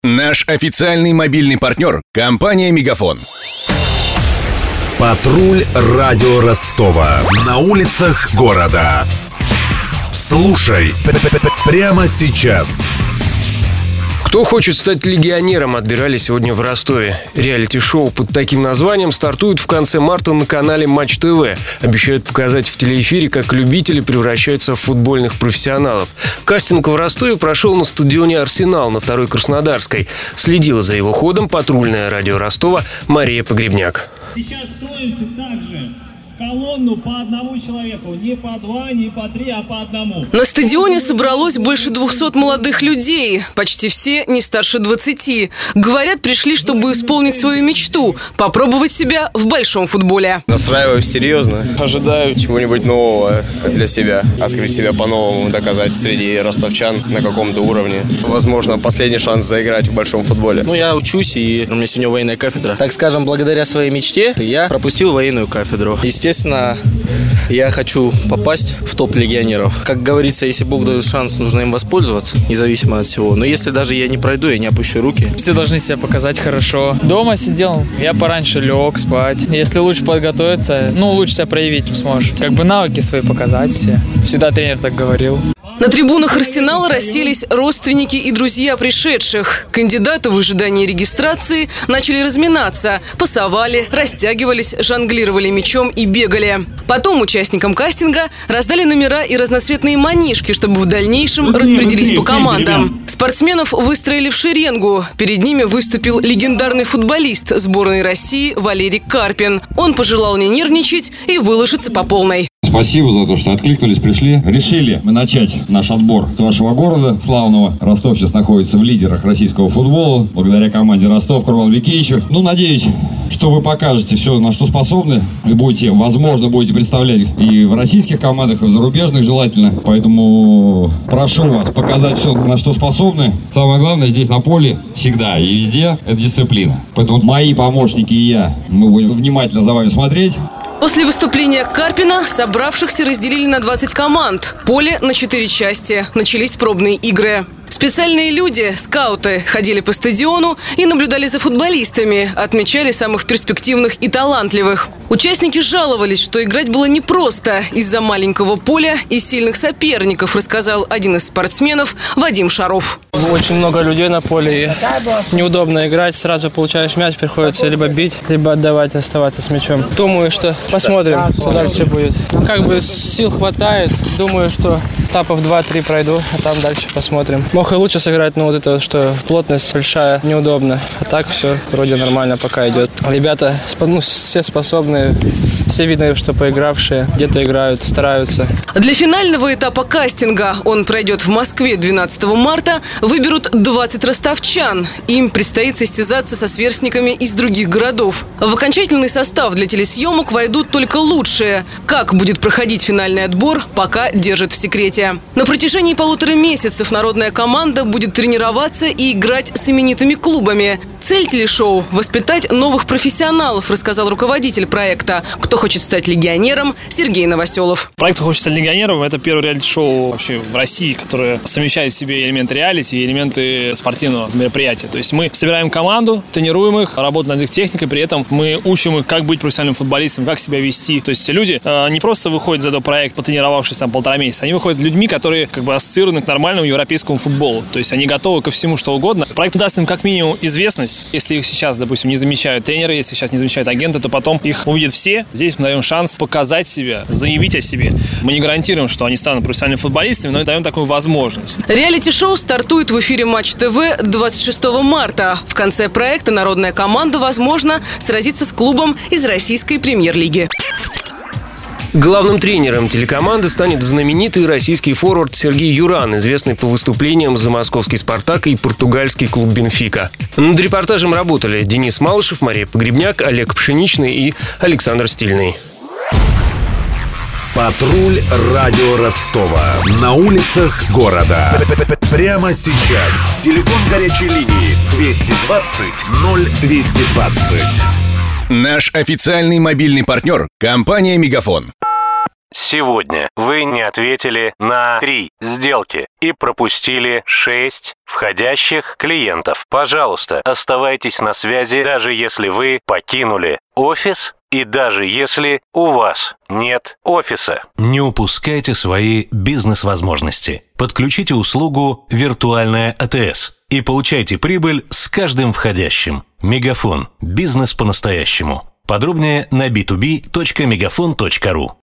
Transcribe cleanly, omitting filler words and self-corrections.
Наш официальный мобильный партнер – компания «Мегафон». Патруль радио Ростова. На улицах города. Слушай прямо сейчас. Кто хочет стать легионером, отбирали сегодня в Ростове. Реалити-шоу под таким названием стартует в конце марта на канале Матч ТВ. Обещают показать в телеэфире, как любители превращаются в футбольных профессионалов. Кастинг в Ростове прошел на стадионе «Арсенал» на 2-й Краснодарской. Следила за его ходом патрульное радио Ростова Мария Погребняк. Сейчас строимся также в колонну по одному человеку. Не по два, не по три, а по одному. На стадионе собралось больше 200 молодых людей. Почти все не старше 20. Говорят, пришли, чтобы исполнить свою мечту – попробовать себя в большом футболе. Настраиваюсь серьезно. Ожидаю чего-нибудь нового для себя. Открыть себя по-новому, доказать среди ростовчан на каком-то уровне. Возможно, последний шанс заиграть в большом футболе. Я учусь, и у меня сегодня военная кафедра. Так скажем, благодаря своей мечте я пропустил военную кафедру. Естественно, я хочу попасть в топ легионеров. Как говорится, если Бог дает шанс, нужно им воспользоваться, независимо от всего. Но если даже я не пройду, я не опущу руки. Все должны себя показать хорошо. Дома сидел, я пораньше лег спать. Если лучше подготовиться, лучше себя проявить сможешь. Навыки свои показать все. Всегда тренер так говорил. На трибунах «Арсенала» расселись родственники и друзья пришедших. Кандидаты в ожидании регистрации начали разминаться. Пасовали, растягивались, жонглировали мячом и бегали. Потом участникам кастинга раздали номера и разноцветные манишки, чтобы в дальнейшем распределить по командам. Спортсменов выстроили в шеренгу. Перед ними выступил легендарный футболист сборной России Валерий Карпин. Он пожелал не нервничать и выложиться по полной. Спасибо за то, что откликнулись, пришли. Решили мы начать наш отбор с вашего города славного. Ростов сейчас находится в лидерах российского футбола, благодаря команде Ростов Курбан-Бекеевичу. Надеюсь, что вы покажете все, на что способны. Вы будете представлять и в российских командах, и в зарубежных желательно. Поэтому прошу вас показать все, на что способны. Самое главное здесь на поле всегда и везде – это дисциплина. Поэтому мои помощники и я, мы будем внимательно за вами смотреть. После выступления Карпина собравшихся разделили на 20 команд. Поле на 4 части. Начались пробные игры. Специальные люди, скауты, ходили по стадиону и наблюдали за футболистами, отмечали самых перспективных и талантливых. Участники жаловались, что играть было непросто из-за маленького поля и сильных соперников, рассказал один из спортсменов Вадим Шаров. Очень много людей на поле, и неудобно играть. Сразу получаешь мяч, приходится либо бить, либо отдавать, оставаться с мячом. Думаю, что посмотрим, что дальше будет. Сил хватает. Думаю, что этапов 2-3 пройду, а там дальше посмотрим. Мог и лучше сыграть, но что плотность большая, неудобно. А так все вроде нормально пока идет. Ребята все способные, все видно, что поигравшие, где-то играют, стараются. Для финального этапа кастинга, он пройдет в Москве 12 марта, выберут 20 ростовчан. Им предстоит состязаться со сверстниками из других городов. В окончательный состав для телесъемок войдут только лучшие. Как будет проходить финальный отбор, пока держат в секрете. На протяжении 1,5 месяцев народная команда будет тренироваться и играть с именитыми клубами. Цель телешоу – воспитать новых профессионалов, рассказал руководитель проекта «Кто хочет стать легионером» Сергей Новоселов. Проект «Кто хочет стать легионером» – это первое реалити-шоу вообще в России, которое совмещает в себе элементы реалити и элементы спортивного мероприятия. То есть мы собираем команду, тренируем их, работаем над их техникой, при этом мы учим их, как быть профессиональным футболистом, как себя вести. То есть люди не просто выходят за этот проект, потренировавшись 1,5 месяца, они выходят людьми, которые ассоциированы к нормальному европейскому футболу. То есть они готовы ко всему, что угодно. Проект даст им как минимум известность. Если их сейчас, допустим, не замечают тренеры, если сейчас не замечают агенты, то потом их увидят все. Здесь мы даем шанс показать себя, заявить о себе. Мы не гарантируем, что они станут профессиональными футболистами, но и даем такую возможность. Реалити-шоу стартует в эфире Матч ТВ 26 марта. В конце проекта народная команда, возможно, сразится с клубом из российской премьер-лиги. Главным тренером телекоманды станет знаменитый российский форвард Сергей Юран, известный по выступлениям за московский «Спартак» и португальский клуб «Бенфика». Над репортажем работали Денис Малышев, Мария Погребняк, Олег Пшеничный и Александр Стильный. Патруль радио Ростова. На улицах города. Прямо сейчас. Телефон горячей линии 220 0220. Наш официальный мобильный партнер – компания «Мегафон». Сегодня вы не ответили на 3 сделки и пропустили 6 входящих клиентов. Пожалуйста, оставайтесь на связи, даже если вы покинули офис и даже если у вас нет офиса. Не упускайте свои бизнес-возможности. Подключите услугу «Виртуальная АТС» и получайте прибыль с каждым входящим. Мегафон. Бизнес по-настоящему. Подробнее на b2b.megafon.ru.